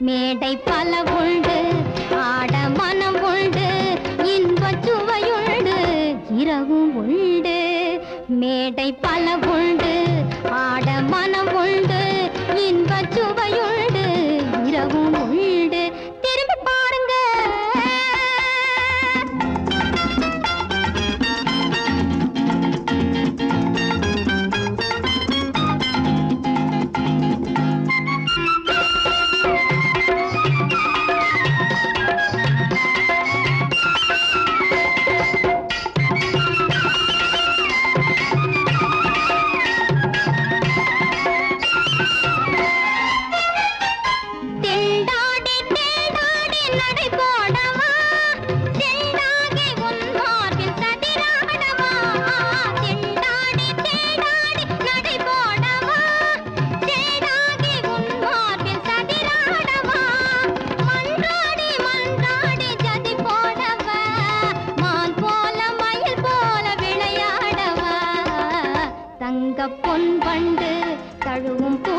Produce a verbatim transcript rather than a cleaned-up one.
மேடை பல உண்டு ஆட மனம் உண்டு இன்பச் சுவையுண்டு இரவும் உண்டு மேடை பல உண்டு ஆட மனம் உண்டு இன்பச் சுவையுண்டு இரவும் உண்டு திரும்பி பாருங்க பொன் வண்டு தழுவும்